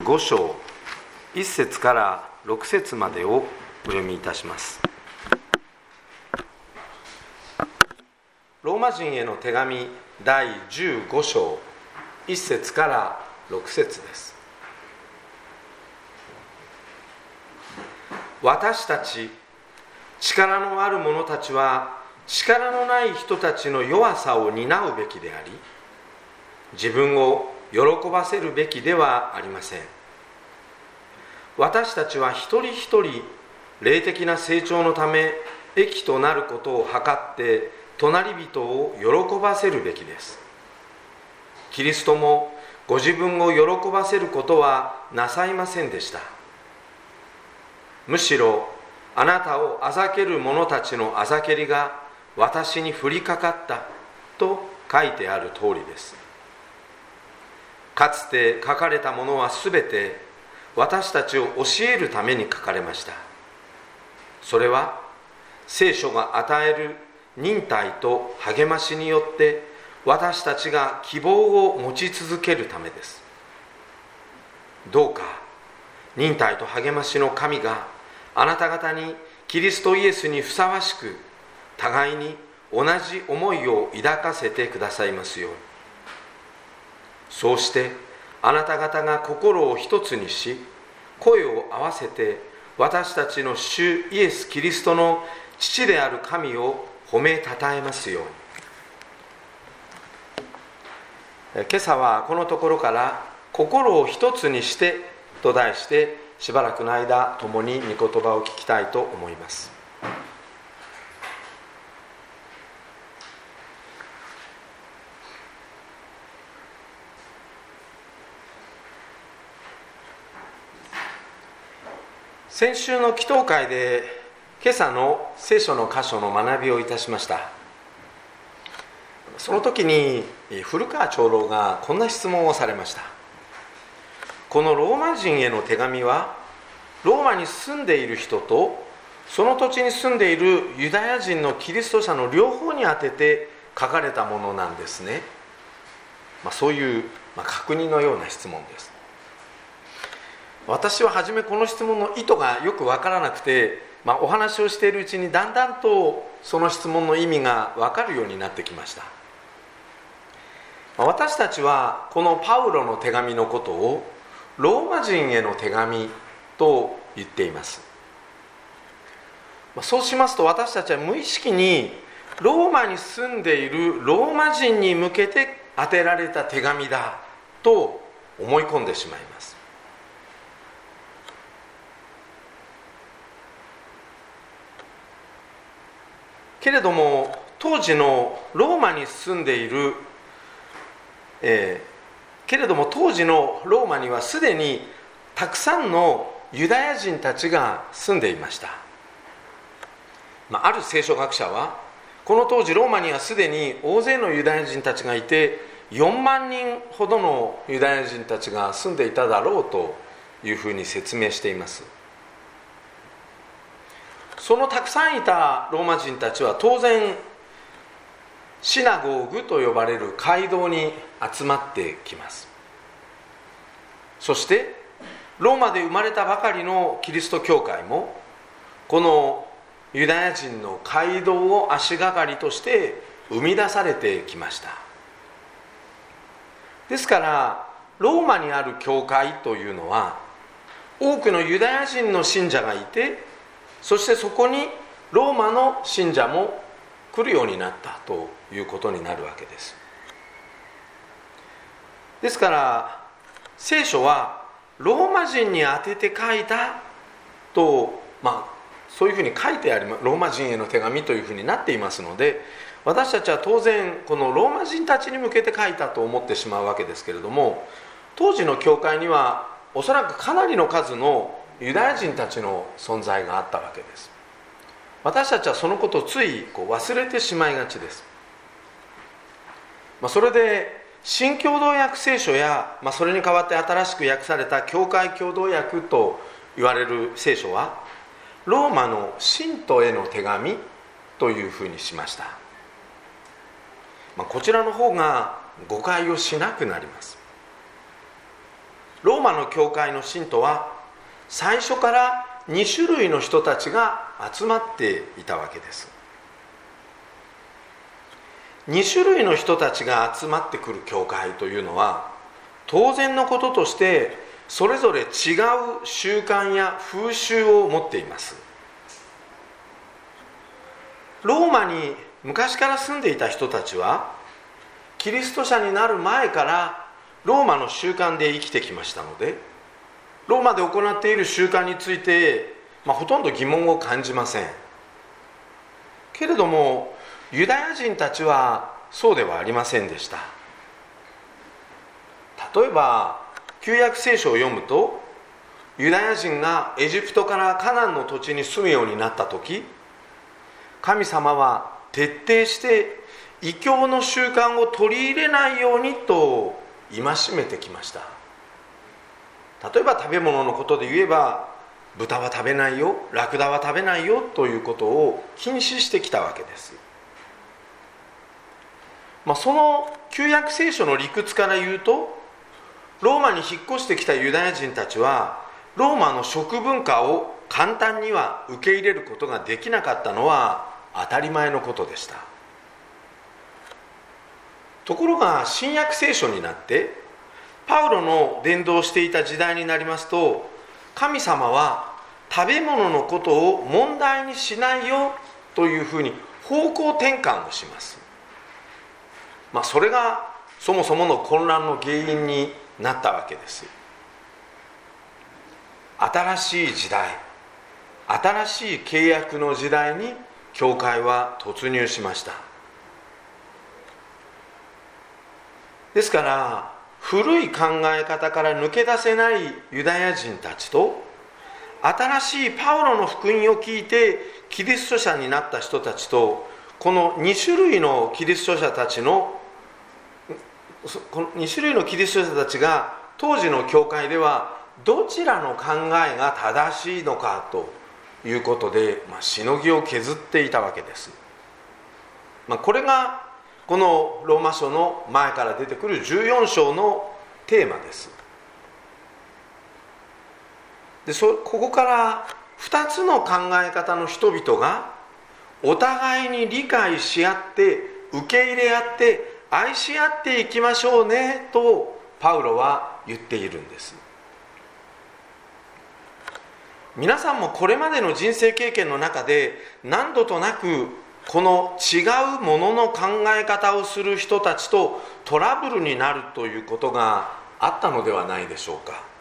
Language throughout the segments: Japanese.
15章1節から6節までをお読みいたします。ローマ人への手紙第15章1節から6節です。私たち力のある者たちは力のない人たちの弱さを担うべきであり、自分を喜ばせるべきではありません。私たちは一人一人霊的な成長のため益となることを図って隣人を喜ばせるべきです。キリストもご自分を喜ばせることはなさいませんでした。むしろあなたをあざける者たちのあざけりが私に降りかかったと書いてある通りです。かつて書かれたものはすべて私たちを教えるために書かれました。それは聖書が与える忍耐と励ましによって私たちが希望を持ち続けるためです。どうか忍耐と励ましの神があなた方にキリストイエスにふさわしく互いに同じ思いを抱かせてくださいますように。そうしてあなた方が心を一つにし声を合わせて私たちの主イエス・キリストの父である神を褒めたたえますように。今朝はこのところから心を一つにしてと題してしばらくの間共に御言葉を聞きたいと思います。先週の祈祷会で今朝の聖書の箇所の学びをいたしました。その時に古川長老がこんな質問をされました。このローマ人への手紙はローマに住んでいる人とその土地に住んでいるユダヤ人のキリスト者の両方に当てて書かれたものなんですね。そういう確認のような質問です。私は初めこの質問の意図がよく分からなくて、お話をしているうちにだんだんとその質問の意味が分かるようになってきました。私たちはこのパウロの手紙のことをローマ人への手紙と言っています。そうしますと私たちは無意識にローマに住んでいるローマ人に向けて宛てられた手紙だと思い込んでしまいます。けれども当時のローマに住んでいる、けれども当時のローマにはすでにたくさんのユダヤ人たちが住んでいました。ある聖書学者はこの当時ローマにはすでに大勢のユダヤ人たちがいて4万人ほどのユダヤ人たちが住んでいただろうというふうに説明しています。そのたくさんいたローマ人たちは当然シナゴーグと呼ばれる街道に集まってきます。そしてローマで生まれたばかりのキリスト教会もこのユダヤ人の街道を足がかりとして生み出されてきました。ですからローマにある教会というのは多くのユダヤ人の信者がいて、そしてそこにローマの信者も来るようになったということになるわけです。ですから聖書はローマ人に宛てて書いたと、そういうふうに書いてあります。ローマ人への手紙というふうになっていますので、私たちは当然このローマ人たちに向けて書いたと思ってしまうわけですけれども、当時の教会にはおそらくかなりの数のユダヤ人たちの存在があったわけです。私たちはそのことをつい忘れてしまいがちです。それで新共同訳聖書や、それに代わって新しく訳された教会共同訳と言われる聖書はローマの信徒への手紙というふうにしました。こちらの方が誤解をしなくなります。 ローマの教会の信徒は最初から2種類の人たちが集まっていたわけです。2種類の人たちが集まってくる教会というのは、当然のこととしてそれぞれ違う習慣や風習を持っています。ローマに昔から住んでいた人たちは、キリスト者になる前からローマの習慣で生きてきましたので、ローマで行っている習慣について、ほとんど疑問を感じません。けれどもユダヤ人たちはそうではありませんでした。例えば旧約聖書を読むと、ユダヤ人がエジプトからカナンの土地に住むようになった時、神様は徹底して異教の習慣を取り入れないようにと戒めてきました。例えば食べ物のことで言えば、豚は食べないよ、ラクダは食べないよということを禁止してきたわけです。その旧約聖書の理屈から言うと、ローマに引っ越してきたユダヤ人たちはローマの食文化を簡単には受け入れることができなかったのは当たり前のことでした。ところが新約聖書になって、パウロの伝道していた時代になりますと、神様は食べ物のことを問題にしないよというふうに方向転換をします。それがそもそもの混乱の原因になったわけです。新しい時代、新しい契約の時代に教会は突入しました。ですから古い考え方から抜け出せないユダヤ人たちと、新しいパウロの福音を聞いてキリスト者になった人たちと、この2種類のキリスト者たちのこの2種類のキリスト者たちが当時の教会ではどちらの考えが正しいのかということで、しのぎを削っていたわけです。これがこのローマ書の前から出てくる14章のテーマです。ここから2つの考え方の人々がお互いに理解し合って受け入れ合って愛し合っていきましょうねとパウロは言っているんです。皆さんもこれまでの人生経験の中で何度となくこの違うものの考え方をする人たちとトラブルになるということがあったのではないでしょうか。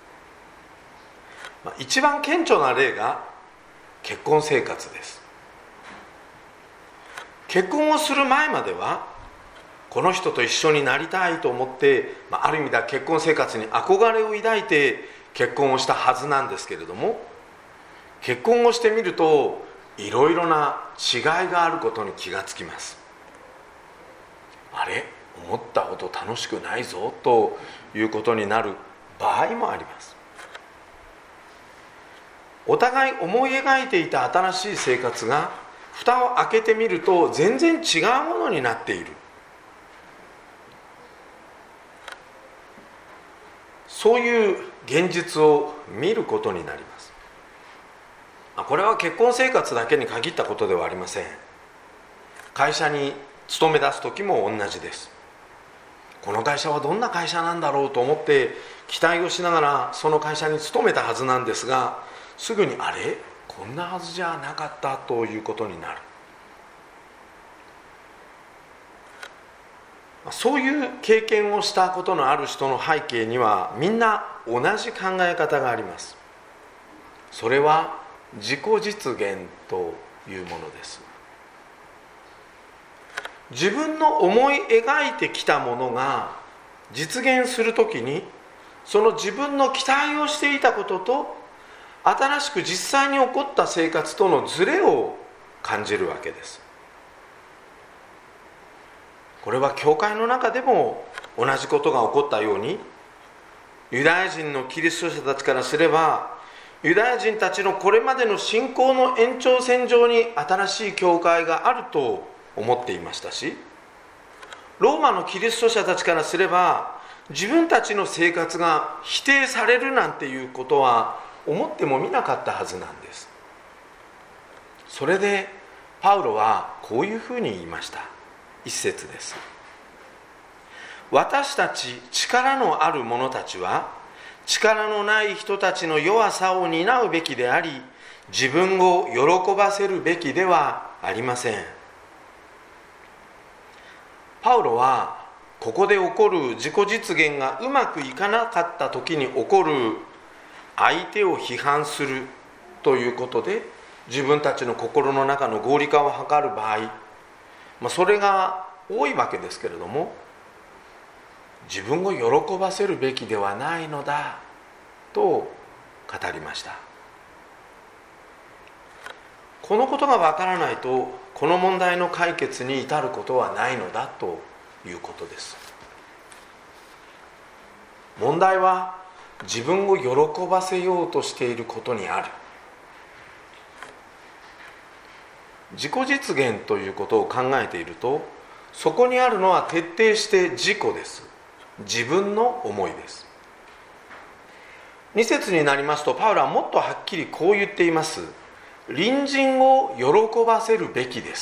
一番顕著な例が結婚生活です。結婚をする前まではこの人と一緒になりたいと思って、ある意味では結婚生活に憧れを抱いて結婚をしたはずなんですけれども、結婚をしてみるといろいろな違いがあることに気がつきます。あれ、思ったほど楽しくないぞということになる場合もあります。お互い思い描いていた新しい生活が蓋を開けてみると全然違うものになっている、そういう現実を見ることになります。これは結婚生活だけに限ったことではありません。会社に勤め出す時も同じです。この会社はどんな会社なんだろうと思って期待をしながらその会社に勤めたはずなんですが、すぐにあれ、こんなはずじゃなかったということになる。そういう経験をしたことのある人の背景にはみんな同じ考え方があります。それは自己実現というものです。自分の思い描いてきたものが実現するときに、その自分の期待をしていたことと新しく実際に起こった生活とのズレを感じるわけです。これは教会の中でも同じことが起こったように、ユダヤ人のキリスト者たちからすれば、ユダヤ人たちのこれまでの信仰の延長線上に新しい教会があると思っていましたし、ローマのキリスト者たちからすれば、 自分たちの生活が否定されるなんていうことは思ってもみなかったはずなんです。それでパウロはこういうふうに言いました。一節です。私たち力のある者たちは力のない人たちの弱さを担うべきであり、自分を喜ばせるべきではありません。パウロはここで起こる自己実現がうまくいかなかった時に起こる相手を批判するということで自分たちの心の中の合理化を図る場合、それが多いわけですけれども、自分を喜ばせるべきではないのだと語りました。このことがわからないとこの問題の解決に至ることはないのだということです。問題は自分を喜ばせようとしていることにある。自己実現ということを考えていると、そこにあるのは徹底して自己です。自分の思いです。2節になりますとパウロはもっとはっきりこう言っています。隣人を喜ばせるべきです。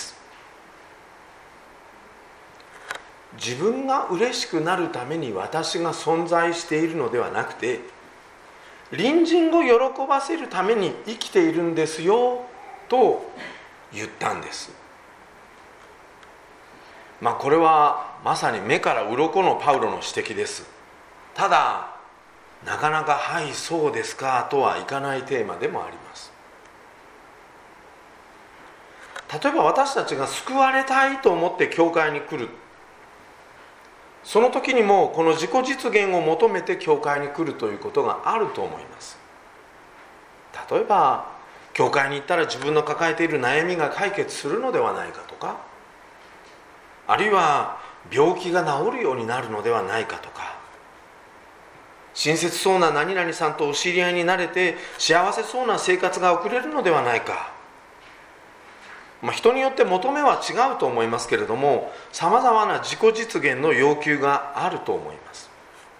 自分が嬉しくなるために私が存在しているのではなくて、隣人を喜ばせるために生きているんですよと言ったんです。これはまさに目から鱗のパウロの指摘です。ただなかなかはいそうですかとはいかないテーマでもあります。例えば私たちが救われたいと思って教会に来る、その時にもこの自己実現を求めて教会に来るということがあると思います。例えば教会に行ったら自分の抱えている悩みが解決するのではないかとか、あるいは病気が治るようになるのではないかとか、親切そうな何々さんとお知り合いになれて幸せそうな生活が送れるのではないか、人によって求めは違うと思いますけれども、さまざまな自己実現の要求があると思います。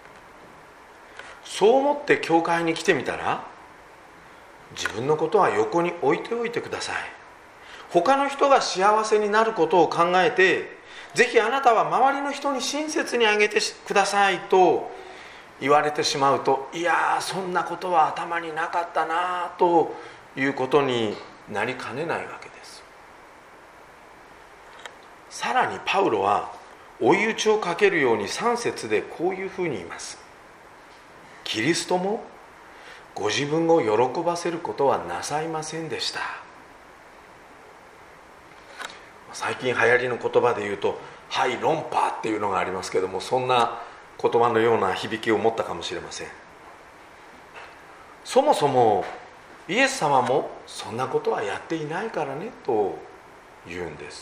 そう思って教会に来てみたら、自分のことは横に置いておいてください。他の人が幸せになることを考えて、ぜひあなたは周りの人に親切にあげてくださいと言われてしまうと、いやそんなことは頭になかったなということになりかねないわけです。さらにパウロは追い打ちをかけるように3節でこういうふうに言います。キリストもご自分を喜ばせることはなさいませんでした。最近流行りの言葉で言うとはい論破っていうのがありますけども、そんな言葉のような響きを持ったかもしれません。そもそもイエス様もそんなことはやっていないからねと言うんです。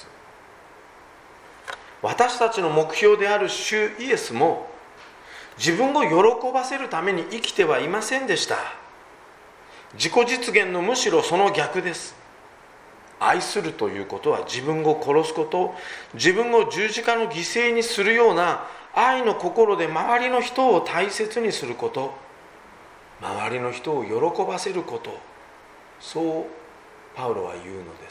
私たちの目標である主イエスも自分を喜ばせるために生きてはいませんでした。自己実現のむしろその逆です。愛するということは自分を殺すこと、自分を十字架の犠牲にするような愛の心で周りの人を大切にすること、周りの人を喜ばせること、そうパウロは言うのです。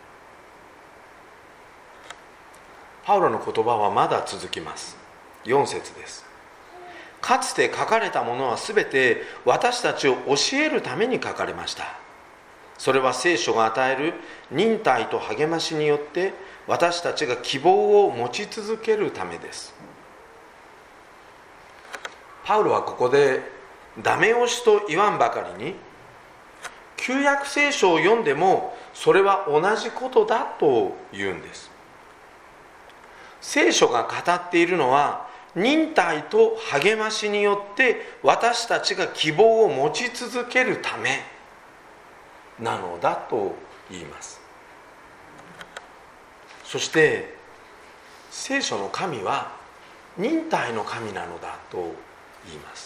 パウロの言葉はまだ続きます。4節です。かつて書かれたものはすべて私たちを教えるために書かれました。それは聖書が与える忍耐と励ましによって私たちが希望を持ち続けるためです。パウロはここでダメ押しと言わんばかりに、旧約聖書を読んでもそれは同じことだと言うんです。聖書が語っているのは忍耐と励ましによって私たちが希望を持ち続けるためなのだと言います。そして聖書の神は忍耐の神なのだと言います。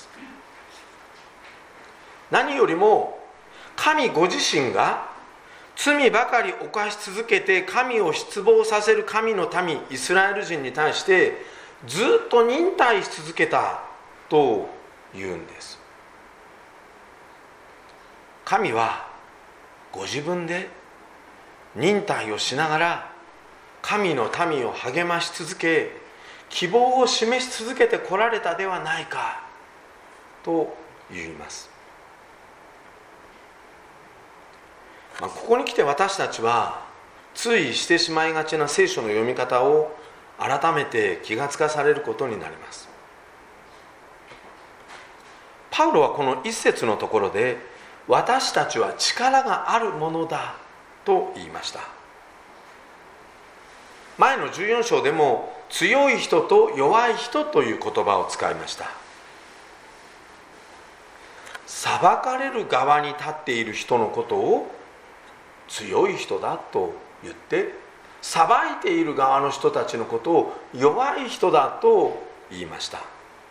何よりも神ご自身が罪ばかり犯し続けて神を失望させる神の民イスラエル人に対してずっと忍耐し続けたと言うんです。神はご自分で忍耐をしながら神の民を励まし続け、希望を示し続けてこられたではないかと言います。ここに来て私たちはついしてしまいがちな聖書の読み方を改めて気がつかされることになります。パウロはこの一節のところで、私たちは力があるものだと言いました。前の14章でも強い人と弱い人という言葉を使いました。裁かれる側に立っている人のことを強い人だと言って、裁いている側の人たちのことを弱い人だと言いました。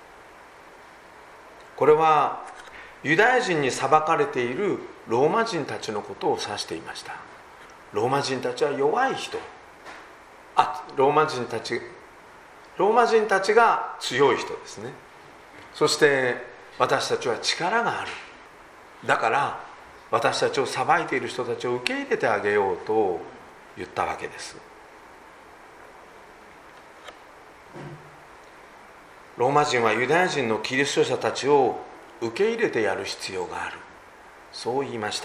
これはユダヤ人に裁かれているローマ人たちのことを指していました。ローマ人たちは弱い人、ローマ人たちが強い人ですね。そして私たちは力がある。だから私たちを裁いている人たちを受け入れてあげようと言ったわけです。ローマ人はユダヤ人のキリスト者たちを受け入れてやる必要がある、そう言いました。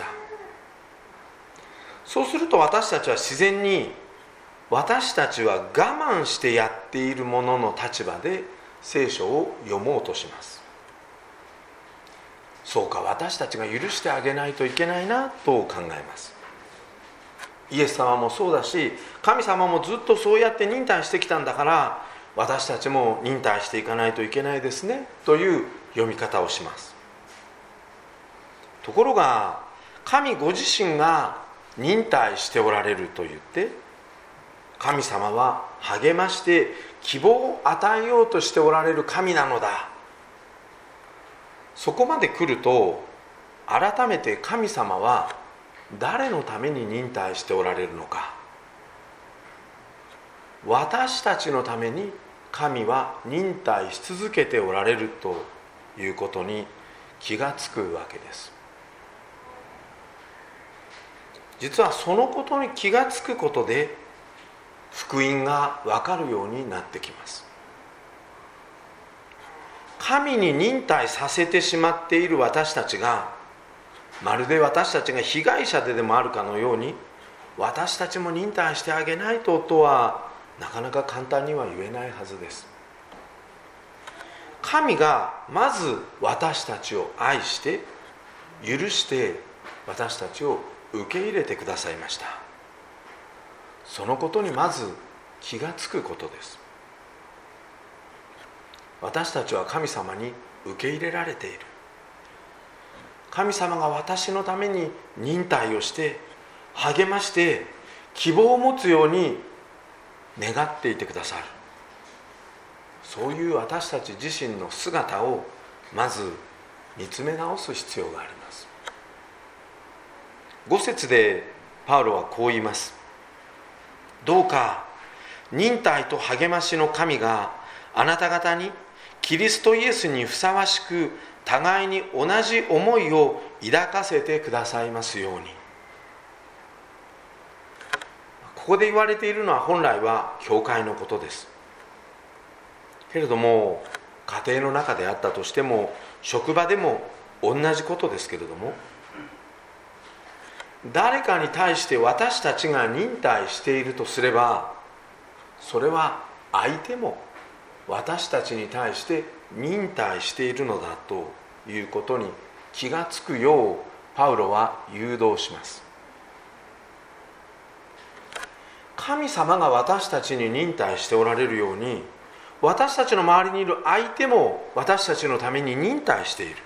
そうすると私たちは自然に、私たちは我慢してやっているものの立場で聖書を読もうとします。そうか、私たちが許してあげないといけないなと考えます。イエス様もそうだし、神様もずっとそうやって忍耐してきたんだから、私たちも忍耐していかないといけないですねという読み方をします。ところが神ご自身が忍耐しておられると言って、神様は励まして希望を与えようとしておられる神なのだ。そこまで来ると、改めて神様は誰のために忍耐しておられるのか、私たちのために神は忍耐し続けておられるということに気がつくわけです。実はそのことに気がつくことで福音が分かるようになってきます。神に忍耐させてしまっている私たちが、まるで私たちが被害者でもあるかのように、私たちも忍耐してあげないとはなかなか簡単には言えないはずです。神がまず私たちを愛して許して私たちを受け入れてくださいました。そのことにまず気がつくことです。私たちは神様に受け入れられている。神様が私のために忍耐をして励まして希望を持つように願っていてくださる。そういう私たち自身の姿をまず見つめ直す必要があります。5節でパウロはこう言います。どうか忍耐と励ましの神があなた方にキリストイエスにふさわしく互いに同じ思いを抱かせてくださいますように。ここで言われているのは本来は教会のことです。けれども家庭の中であったとしても職場でも同じことですけれども、誰かに対して私たちが忍耐しているとすれば、それは相手も私たちに対して忍耐しているのだということに気がつくようパウロは誘導します。神様が私たちに忍耐しておられるように、私たちの周りにいる相手も私たちのために忍耐している。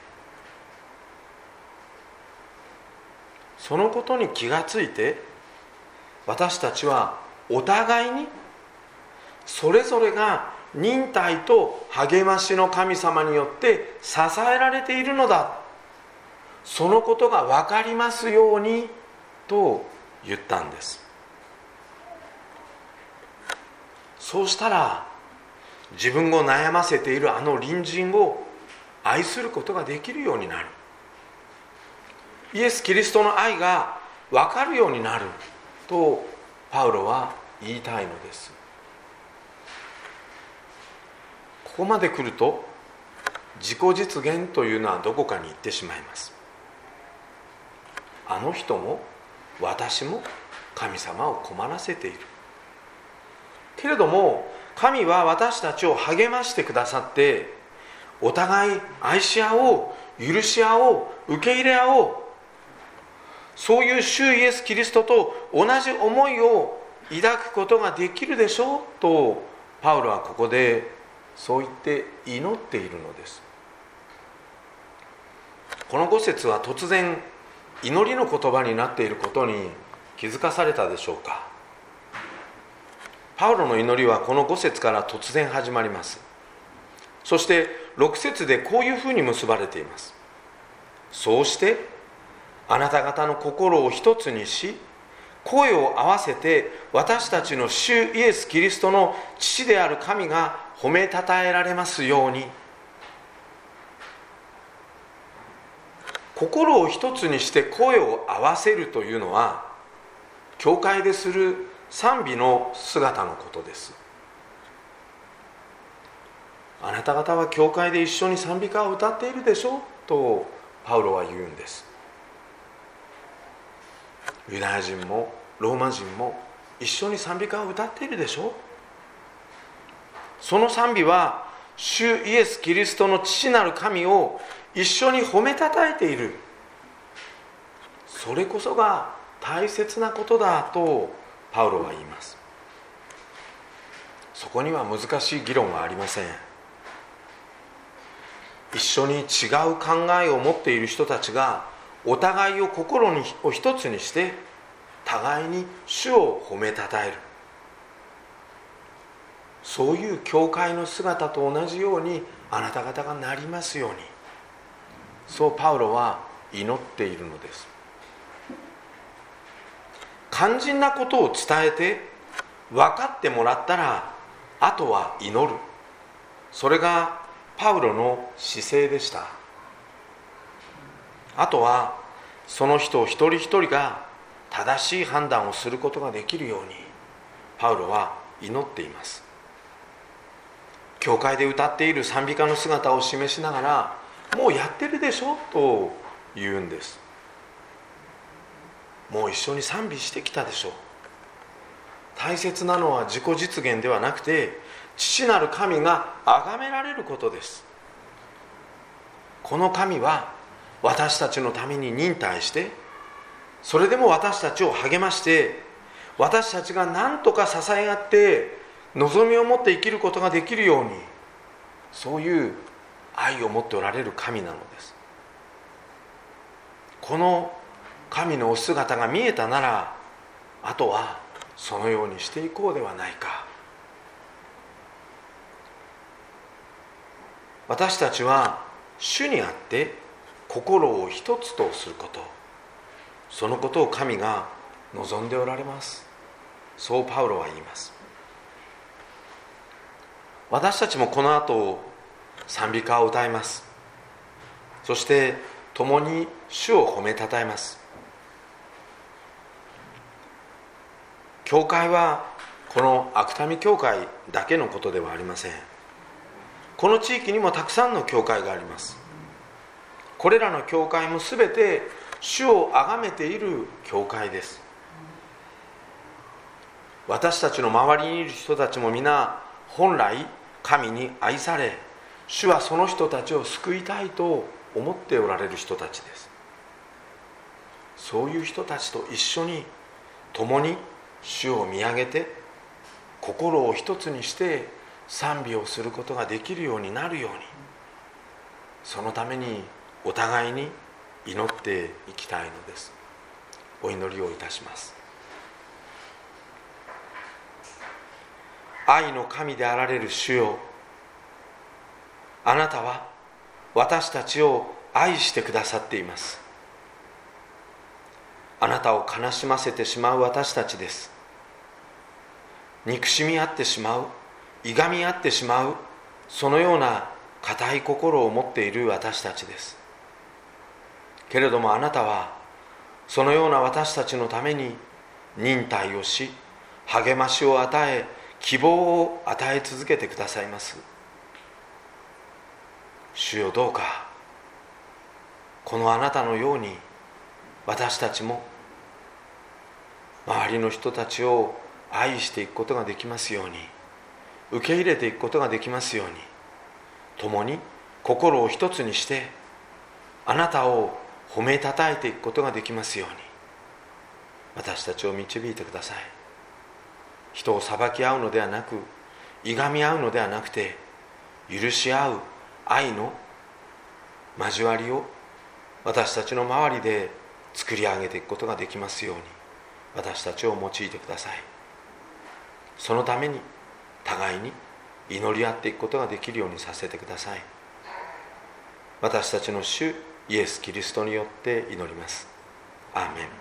そのことに気がついて、私たちはお互いにそれぞれが忍耐と励ましの神様によって支えられているのだ、そのことが分かりますようにと言ったんです。そうしたら自分を悩ませているあの隣人を愛することができるようになる。イエス・キリストの愛が分かるようになるとパウロは言いたいのです。ここまで来ると自己実現というのはどこかに行ってしまいます。あの人も私も神様を困らせているけれども、神は私たちを励ましてくださって、お互い愛し合おう、許し合おう、受け入れ合おう、そういう主イエス・キリストと同じ思いを抱くことができるでしょうとパウロはここでそう言って祈っているのです。この5節は突然祈りの言葉になっていることに気づかされたでしょうか。パウロの祈りはこの5節から突然始まります。そして6節でこういうふうに結ばれています。そうしてあなた方の心を一つにし、声を合わせて私たちの主イエス・キリストの父である神が褒めたたえられますように。心を一つにして声を合わせるというのは、教会でする賛美の姿のことです。あなた方は教会で一緒に賛美歌を歌っているでしょとパウロは言うんです。ユダヤ人もローマ人も一緒に賛美歌を歌っているでしょ。その賛美は主イエス・キリストの父なる神を一緒に褒めたたえている。それこそが大切なことだとパウロは言います。そこには難しい議論はありません。一緒に違う考えを持っている人たちがお互いを心を一つにして互いに主を褒めたたえる、そういう教会の姿と同じようにあなた方がなりますように、そうパウロは祈っているのです。肝心なことを伝えて分かってもらったら、あとは祈る、それがパウロの姿勢でした。あとはその人一人一人が正しい判断をすることができるようにパウロは祈っています。教会で歌っている賛美歌の姿を示しながら、もうやってるでしょと言うんです。もう一緒に賛美してきたでしょ。大切なのは自己実現ではなくて、父なる神が崇められることです。この神は私たちのために忍耐して、それでも私たちを励まして、私たちが何とか支え合って望みを持って生きることができるように、そういう愛を持っておられる神なのです。この神のお姿が見えたなら、あとはそのようにしていこうではないか。私たちは主にあって心を一つとすること、そのことを神が望んでおられます。そうパウロは言います。私たちもこの後賛美歌を歌います。そして共に主を褒めたたえます。教会はこの芥見教会だけのことではありません。この地域にもたくさんの教会があります。これらの教会もすべて主を崇めている教会です。私たちの周りにいる人たちも皆本来神に愛され、主はその人たちを救いたいと思っておられる人たちです。そういう人たちと一緒に共に主を見上げて、心を一つにして賛美をすることができるようになるように、そのためにお互いに祈っていきたいのです。お祈りをいたします。愛の神であられる主よ、あなたは私たちを愛してくださっています。あなたを悲しませてしまう私たちです。憎しみ合ってしまう、いがみ合ってしまう、そのような固い心を持っている私たちです。けれどもあなたはそのような私たちのために忍耐をし、励ましを与え、希望を与え続けてくださいます。主よ、どうかこのあなたのように私たちも周りの人たちを愛していくことができますように、受け入れていくことができますように、共に心を一つにしてあなたを褒めたたえていくことができますように、私たちを導いてください。人を裁き合うのではなく、いがみ合うのではなくて、許し合う愛の交わりを私たちの周りで作り上げていくことができますように、私たちを用いてください。そのために互いに祈り合っていくことができるようにさせてください。私たちの主イエス・キリストによって祈ります。アーメン。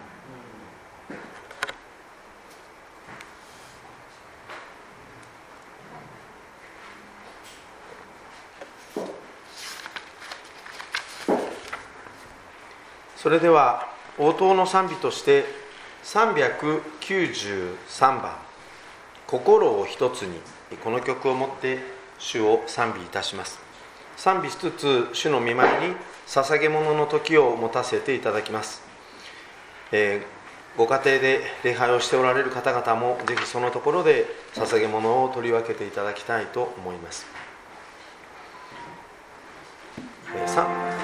それでは応答の賛美として393番「心を一つに」、この曲をもって主を賛美いたします。賛美しつつ主の御前に捧げ物の時を持たせていただきます。ご家庭で礼拝をしておられる方々もぜひそのところで捧げ物を取り分けていただきたいと思います。